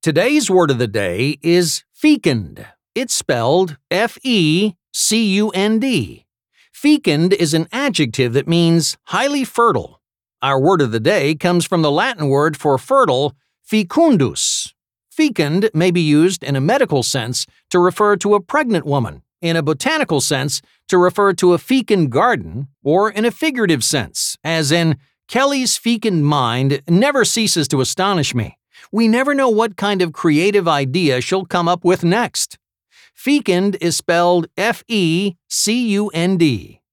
Today's word of the day is fecund. It's spelled F-E-C-U-N-D. Fecund is an adjective that means highly fertile. Our word of the day comes from the Latin word for fertile, fecundus. Fecund may be used in a medical sense to refer to a pregnant woman, in a botanical sense to refer to a fecund garden, or in a figurative sense, as in, Kelly's fecund mind never ceases to astonish me. We never know what kind of creative idea she'll come up with next. Fecund is spelled F-E-C-U-N-D.